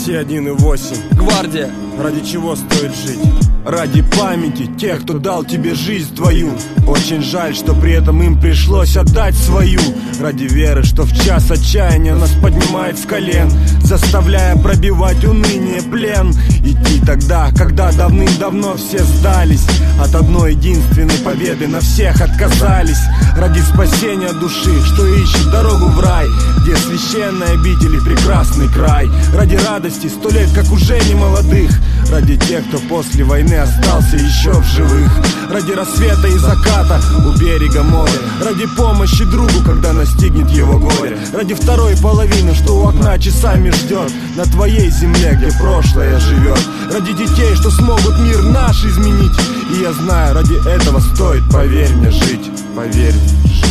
Россия 1,8. Гвардия. Ради чего стоит жить? Ради памяти тех, кто дал тебе жизнь твою. Очень жаль, что при этом им пришлось отдать свою. Ради веры, что в час отчаяния нас поднимает с колен, заставляя пробивать уныние, плен. Идти тогда, когда давным-давно все сдались, от одной единственной победы на всех отказались. Ради спасения души, что ищет дорогу в рай, где священные обители, прекрасный край. Ради радости 100 лет, как уже не молодых. Ради тех, кто после войны остался еще в живых. Ради рассвета и заката у берега моря. Ради помощи другу, когда настигнет его горе. Ради второй половины, что у окна часами ждет на твоей земле, где прошлое живет. Ради детей, что смогут мир наш изменить. И я знаю, ради этого стоит, поверь мне, жить. Поверь мне, жить.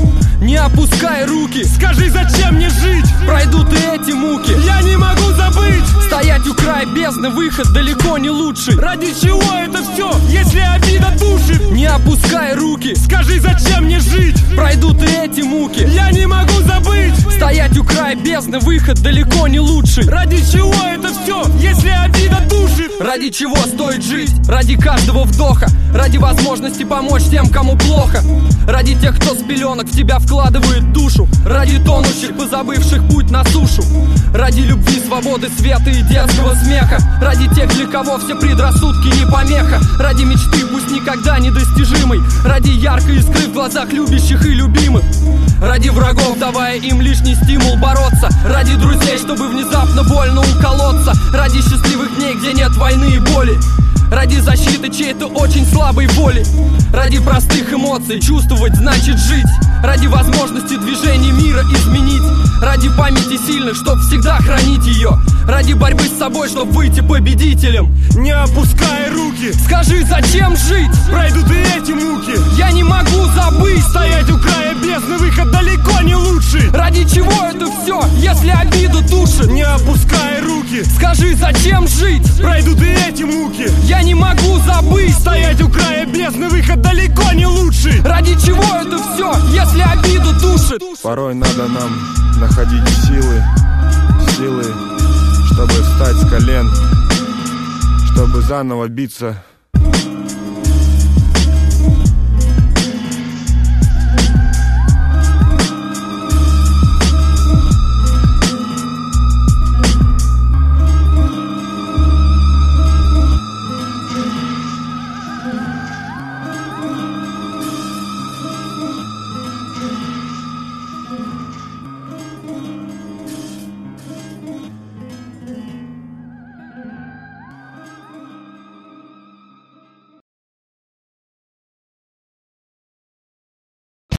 Не опускай руки, скажи, зачем мне жить? Пройдут и эти муки, я не могу забыть. Стоять у края бездны, выход далеко не лучший. Ради чего это все, если обида душит? Не опускай руки, скажи, зачем мне жить? Пройдут и эти муки, я не могу забыть. Стоять у края бездны, выход далеко не лучший. Ради чего это все, если обида душит? Ради чего стоит жить? Ради каждого вдоха, ради возможности помочь тем, кому плохо. Ради тех, кто с пеленок в тебя вкладывает душу. Ради тонущих, позабывших путь на сушу. Ради любви, свободы, света и детского смеха. Ради тех, для кого все предрассудки не помеха. Ради мечты, пусть никогда недостижимой. Ради яркой искры в глазах любящих и любимых. Ради врагов, давая им лишний стимул бороться. Ради друзей, чтобы внезапно больно уколоться. Ради счастливых дней, где нет войны и боли. Ради защиты чьей-то очень слабой воли. Ради простых эмоций, чувствовать значит жить. Ради возможности движения мира изменить. Ради памяти сильных, чтоб всегда хранить ее. Ради борьбы с собой, чтоб выйти победителем. Не опускай руки, скажи, зачем жить? Пройдут и эти муки, я не могу забыть. Стоять у края бездны, выход далеко не лучший. Ради чего это все, если обиду душит? Не опускай руки, скажи, зачем жить? Пройдут и эти муки, я не могу забыть. Стоять у края бездны, выход далеко не лучший. Ради чего это все, если обиду душит? Порой надо нам находить силы, чтобы встать с колен, чтобы заново биться